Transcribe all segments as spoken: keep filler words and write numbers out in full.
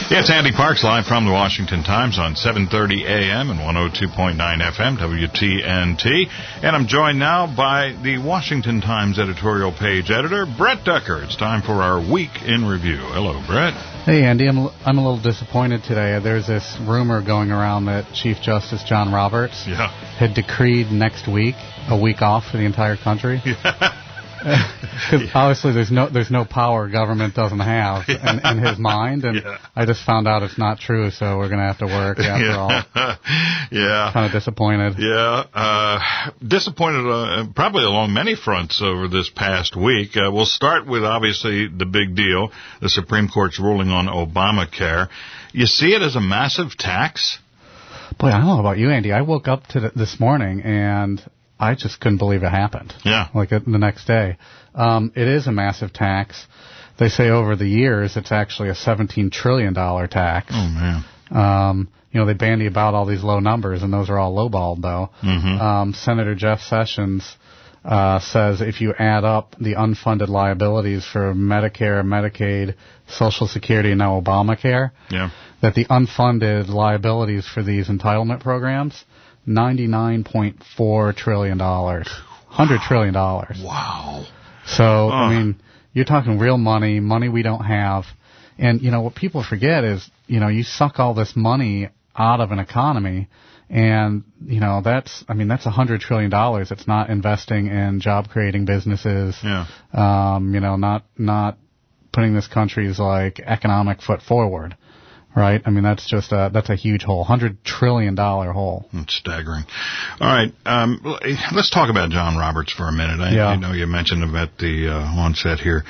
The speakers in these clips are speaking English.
Yeah, it's Andy Parks live from the Washington Times on seven thirty A M and one oh two point nine F M, W T N T. And I'm joined now by the Washington Times editorial page editor, Brett Decker. It's time for our Week in Review. Hello, Brett. Hey, Andy. I'm, I'm a little disappointed today. There's this rumor going around that Chief Justice John Roberts yeah. had decreed next week a week off for the entire country. Yeah. Because yeah. obviously there's no there's no power government doesn't have yeah. in, in his mind, and yeah. I just found out it's not true, so we're going to have to work after yeah. all. Yeah. Kind of disappointed. Yeah. Uh, disappointed uh, probably along many fronts over this past week. Uh, we'll start with, obviously, the big deal, the Supreme Court's ruling on Obamacare. You see it as a massive tax? Boy, I don't know about you, Andy. I woke up to the, this morning and I just couldn't believe it happened. Yeah. Like the next day. Um, it is a massive tax. They say over the years it's actually a seventeen trillion dollars tax. Oh, man. Um, you know, they bandy about all these low numbers, and those are all lowballed, though. Mm-hmm. Um, Senator Jeff Sessions uh, says if you add up the unfunded liabilities for Medicare, Medicaid, Social Security, and now Obamacare, yeah. that the unfunded liabilities for these entitlement programs ninety-nine point four trillion dollars. one hundred trillion dollars. Wow. So, uh. I mean, you're talking real money, money we don't have. And, you know, what people forget is, you know, you suck all this money out of an economy, and, you know, that's, I mean, that's one hundred trillion dollars. It's not investing in job-creating businesses. Yeah. Um, you know, not, not putting this country's, like, economic foot forward. Right? I mean, that's just a, that's a huge hole. one hundred trillion dollars hole. It's staggering. All right. Um, let's talk about John Roberts for a minute. I, yeah. I know you mentioned him at the uh, onset here.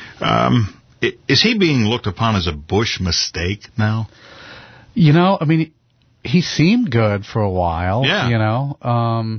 Um, is he being looked upon as a Bush mistake now? You know, I mean, he seemed good for a while. Yeah. You know, um,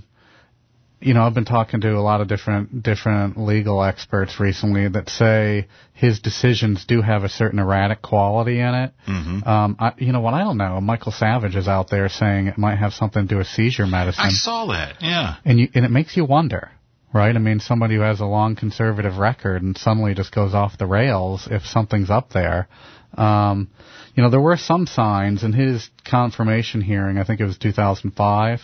you know, I've been talking to a lot of different different legal experts recently that say his decisions do have a certain erratic quality in it. Mm-hmm. Um, I, you know what? I don't know. Michael Savage is out there saying it might have something to do with seizure medicine. I saw that. Yeah. And you, and it makes you wonder, right? I mean, somebody who has a long conservative record and suddenly just goes off the rails if something's up there. Um, you know, there were some signs in his confirmation hearing. I think it was two thousand five.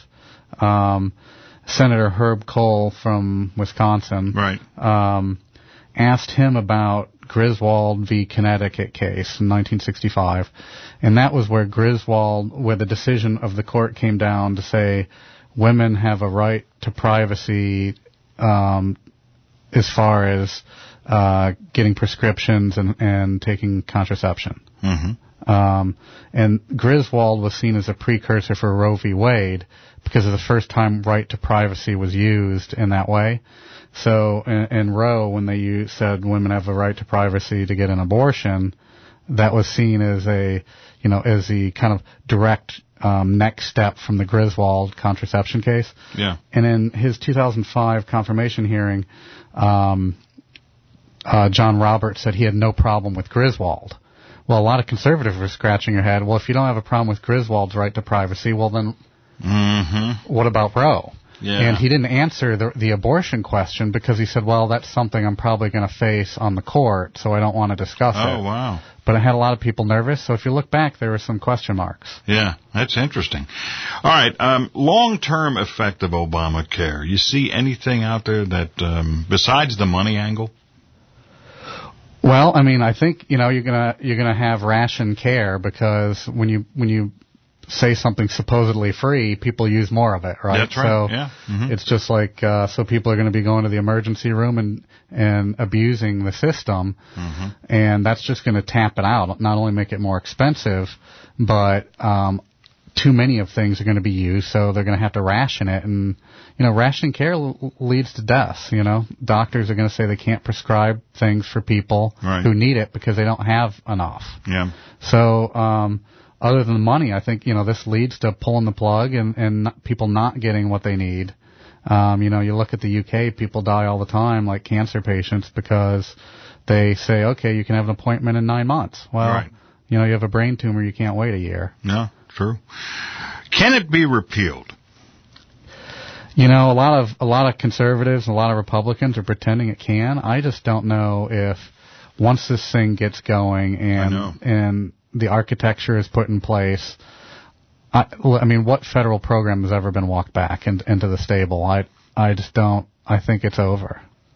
Um, Senator Herb Kohl from Wisconsin right. um, asked him about Griswold v. Connecticut case in nineteen sixty-five, and that was where Griswold, where the decision of the court came down to say women have a right to privacy um, as far as uh, getting prescriptions and, and taking contraception. Mm-hmm. Um, and Griswold was seen as a precursor for Roe v. Wade because of the first time right to privacy was used in that way. So in, in Roe, when they used, said women have a right to privacy to get an abortion, that was seen as a, you know, as the kind of direct um, next step from the Griswold contraception case. Yeah. And in his two thousand five confirmation hearing, um, uh, John Roberts said he had no problem with Griswold. Well, a lot of conservatives were scratching their head. Well, if you don't have a problem with Griswold's right to privacy, well then, mm-hmm. what about Roe? Yeah. And he didn't answer the, the abortion question because he said, well, that's something I'm probably going to face on the court, so I don't want to discuss oh, it. Oh, wow. But it had a lot of people nervous, so if you look back, there were some question marks. Yeah, that's interesting. All right, um, long-term effect of Obamacare. You see anything out there that, um, besides the money angle? Well, I mean, I think, you know, you're gonna you're gonna have ration care because when you when you say something supposedly free, people use more of it, right? That's right. So yeah. Mm-hmm. It's just like uh, so people are going to be going to the emergency room and and abusing the system, mm-hmm. and that's just going to tap it out. Not only make it more expensive, but um, too many of things are going to be used, so they're going to have to ration it. And, you know, rationing care l- leads to deaths, you know. Doctors are going to say they can't prescribe things for people right. who need it because they don't have enough. Yeah. So, um, other than the money, I think, you know, this leads to pulling the plug and, and not, people not getting what they need. Um, you know, you look at the U K, people die all the time, like cancer patients, because they say, okay, you can have an appointment in nine months. Well, right. you know, you have a brain tumor, you can't wait a year. No. True. Can it be repealed? You know, a lot of a lot of conservatives and a lot of Republicans are pretending it can. I just don't know if once this thing gets going and and the architecture is put in place. I, I mean, what federal program has ever been walked back in, into the stable? I I just don't. I think it's over.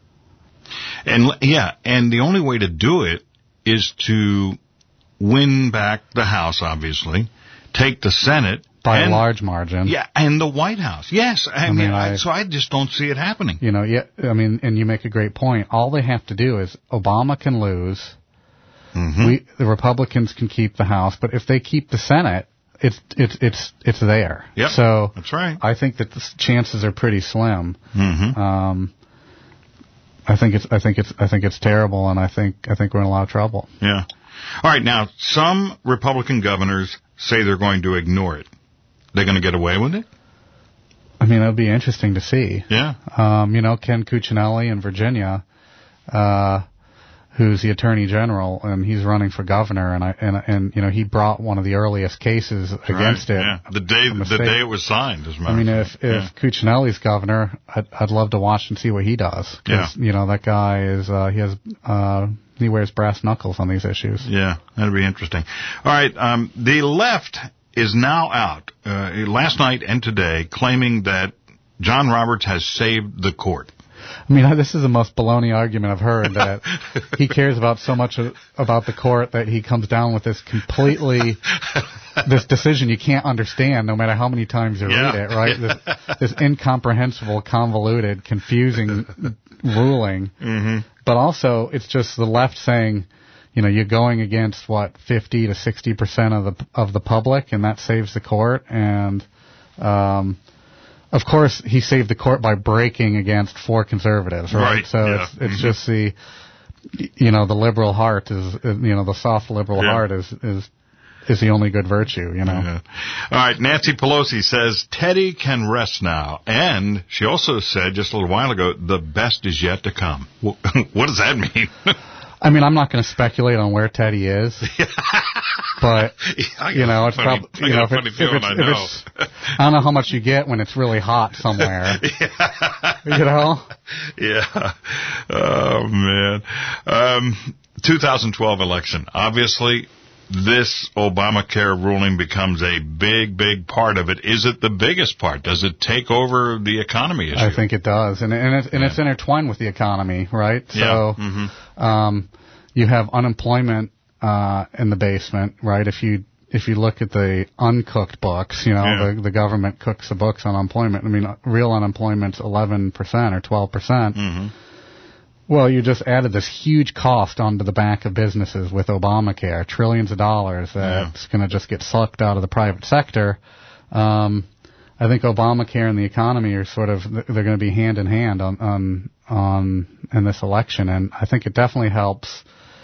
And yeah, and the only way to do it is to win back the House, obviously, take the Senate by and, a large margin. Yeah, and the White House. Yes, I, I mean, mean I, I, so I just don't see it happening. You know, yeah, I mean, and you make a great point. All they have to do is Obama can lose. Mm-hmm. We, the Republicans can keep the House, but if they keep the Senate, it's it's it's it's there. Yep, so that's right. I think that the chances are pretty slim. Mm-hmm. Um, I think it's I think it's I think it's terrible, and I think I think we're in a lot of trouble. Yeah. All right. Now, some Republican governors say they're going to ignore it. They're going to get away with it? I mean, it would be interesting to see. Yeah. Um, you know, Ken Cuccinelli in Virginia, uh, who's the Attorney General, and he's running for governor, and I and and you know he brought one of the earliest cases That's against right. it. Yeah. The day the state. day it was signed. As a matter I mean, of if fact. if yeah. Cuccinelli's governor, I'd, I'd love to watch and see what he does. Cause, Yeah. You know, that guy is uh, he has uh, he wears brass knuckles on these issues. Yeah, that'd be interesting. All right. Um, the left is now out uh, last night and today claiming that John Roberts has saved the court. I mean, this is the most baloney argument I've heard, that he cares about so much about the court that he comes down with this completely, this decision you can't understand no matter how many times you yeah. read it, right? This, this incomprehensible, convoluted, confusing ruling. Mm-hmm. But also, it's just the left saying, you know, you're going against, what, fifty to sixty percent of the of the public, and that saves the court. And, um, of course, he saved the court by breaking against four conservatives, right? Right. So Yeah. it's it's mm-hmm. just the, you know, the liberal heart is, you know, the soft liberal yeah. heart is is is the only good virtue, you know. Yeah. All right, Nancy Pelosi says Teddy can rest now, and she also said just a little while ago the best is yet to come. What does that mean? I mean, I'm not going to speculate on where Teddy is, but yeah, you know, it's probably you know, if, it, if, it's, I, if know. it's, I don't know how much you get when it's really hot somewhere. yeah. You know? Yeah. Oh man. Um, two thousand twelve election. Obviously, this Obamacare ruling becomes a big, big part of it. Is it the biggest part? Does it take over the economy issue? I think it does, and and it's, and yeah. it's intertwined with the economy, right? Yeah. So, mm-hmm. um, you have unemployment uh, in the basement, right? If you if you look at the uncooked books, you know, yeah. the the government cooks the books on unemployment. I mean, real unemployment's eleven percent or twelve percent. Mm-hmm. Well, you just added this huge cost onto the back of businesses with Obamacare, trillions of dollars that's yeah. going to just get sucked out of the private sector. Um, I think Obamacare and the economy are sort of, they're going to be hand in hand on, on, on, in this election. And I think it definitely helps,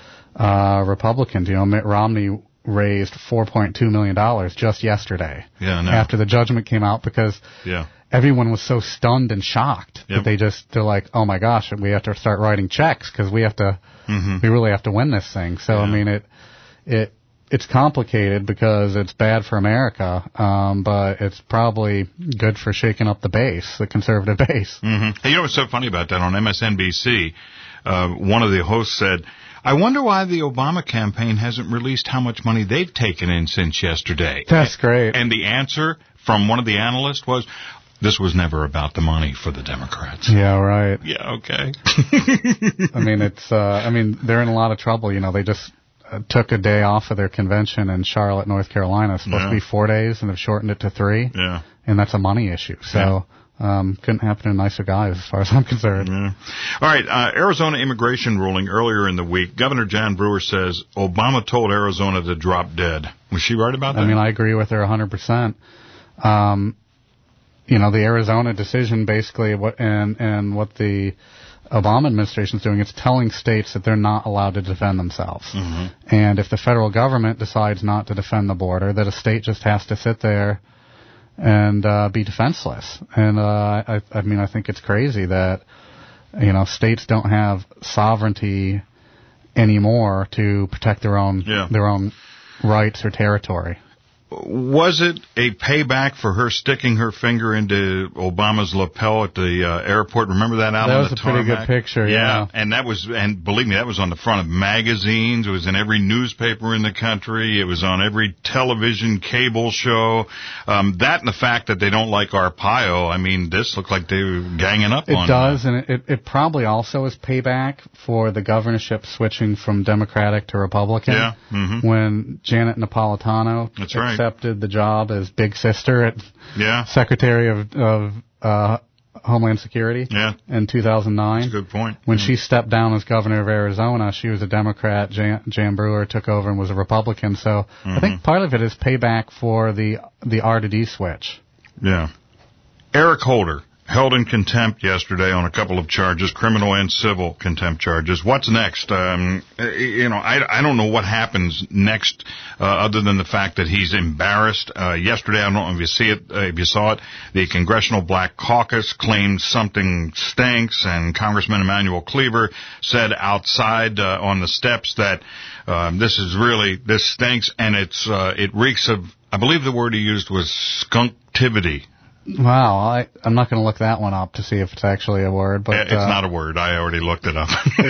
uh, Republicans. You know, Mitt Romney raised four point two million dollars just yesterday. Yeah, I know. After the judgment came out, because yeah. everyone was so stunned and shocked yep. that they just, they're like, oh my gosh, we have to start writing checks because we have to, mm-hmm. we really have to win this thing. So, yeah. I mean, it, it, it's complicated because it's bad for America, um, but it's probably good for shaking up the base, the conservative base. Mm-hmm. Hey, you know what's so funny about that? On M S N B C, uh, one of the hosts said, I wonder why the Obama campaign hasn't released how much money they've taken in since yesterday. That's great. And the answer from one of the analysts was, this was never about the money for the Democrats. Yeah, right. Yeah, okay. I mean, it's, uh, I mean, they're in a lot of trouble. You know, they just uh, took a day off of their convention in Charlotte, North Carolina. It's supposed yeah. to be four days, and they've shortened it to three. Yeah. And that's a money issue. So, yeah. um, couldn't happen to nicer guys as far as I'm concerned. Yeah. All right, uh, Arizona immigration ruling earlier in the week. Governor Jan Brewer says Obama told Arizona to drop dead. Was she right about that? I mean, I agree with her one hundred percent. Um, you know, the Arizona decision basically, what and and what the Obama administration is doing, it's telling states that they're not allowed to defend themselves. Mm-hmm. And if the federal government decides not to defend the border, that a state just has to sit there and uh, be defenseless. And uh, I, I mean, I think it's crazy that, you know, states don't have sovereignty anymore to protect their own yeah. their own rights or territory. was it a payback for her sticking her finger into Obama's lapel at the uh, airport? Remember that out that on was the a pretty tarmac? good picture, yeah. yeah. And that was, and believe me, that was on the front of magazines. It was in every newspaper in the country. It was on every television, cable show. Um, that and the fact that they don't like Arpaio. I mean, this looked like they were ganging up it on It does, that. and it, it probably also is payback for the governorship switching from Democratic to Republican. Yeah. Mm-hmm. When Janet Napolitano That's right. accepted the job as big sister at Yeah. Secretary of, of uh, Homeland Security Yeah. in two thousand nine. That's a good point. When yeah. she stepped down as governor of Arizona, she was a Democrat. Jan, Jan Brewer took over and was a Republican. So Mm-hmm. I think part of it is payback for the the R to D switch. Yeah. Eric Holder, held in contempt yesterday on a couple of charges, criminal and civil contempt charges. What's next? Um, you know, I, I don't know what happens next, uh, other than the fact that he's embarrassed. Uh, yesterday, I don't know if you see it, uh, if you saw it, the Congressional Black Caucus claimed something stinks, and Congressman Emanuel Cleaver said outside uh, on the steps that um, this is really, this stinks, and it's uh, it reeks of, I believe the word he used was skunktivity. Wow, I, I'm not going to look that one up to see if it's actually a word, but It's uh, not a word. I already looked it up.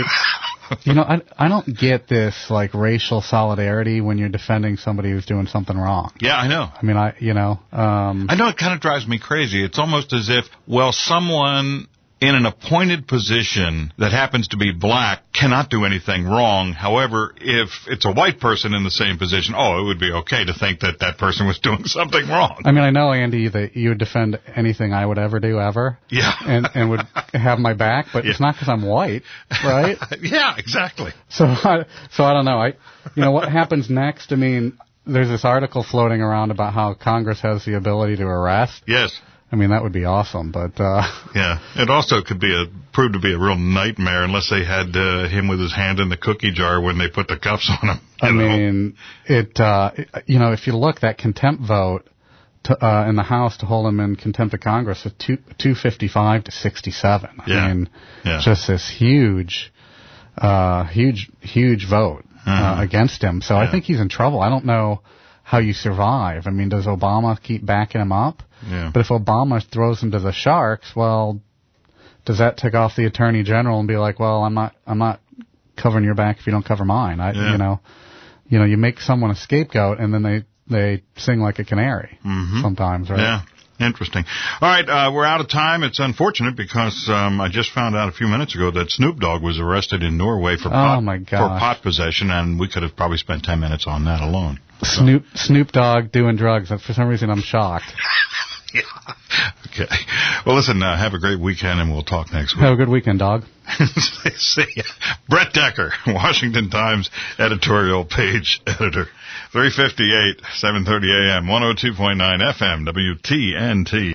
you know, I I don't get this like racial solidarity when you're defending somebody who's doing something wrong. Yeah, I know. I mean, I you know, um, I know it kind of drives me crazy. It's almost as if, well, someone in an appointed position that happens to be black cannot do anything wrong. However, if it's a white person in the same position, oh, it would be okay to think that that person was doing something wrong. I mean, I know, Andy, that you would defend anything I would ever do ever. Yeah. And, and would have my back, but Yeah. it's not because I'm white, right? Yeah, exactly. So, I, so I don't know. I, you know, what happens next? I mean, there's this article floating around about how Congress has the ability to arrest. Yes. I mean, that would be awesome, but, uh... Yeah. It also could be a, prove to be a real nightmare unless they had, uh, him with his hand in the cookie jar when they put the cuffs on him. I know? mean, it, uh, you know, if you look, that contempt vote to, uh, in the House to hold him in contempt of Congress was two, two fifty-five to sixty-seven. Yeah. I mean, Yeah. just this huge, uh, huge, huge vote, uh, Uh-huh. against him. So Yeah. I think he's in trouble. I don't know how you survive. I mean, does Obama keep backing him up? Yeah. But if Obama throws him to the sharks, well, does that take off the Attorney General and be like, well, I'm not, I'm not covering your back if you don't cover mine? I, Yeah. you know, you know, you make someone a scapegoat and then they, they sing like a canary Mhm. sometimes, right? Yeah. Interesting. All right, uh, we're out of time. It's unfortunate because um, I just found out a few minutes ago that Snoop Dogg was arrested in Norway for pot, Oh, my for gosh. pot possession, and we could have probably spent ten minutes on that alone. Snoop, Snoop Dogg doing drugs. For some reason, I'm shocked. Yeah. Okay. Well, listen, uh, have a great weekend, and we'll talk next week. Have a good weekend, dog. See ya. Brett Decker, Washington Times editorial page editor. three fifty-eight, seven thirty a.m., one oh two point nine F M, W T N T.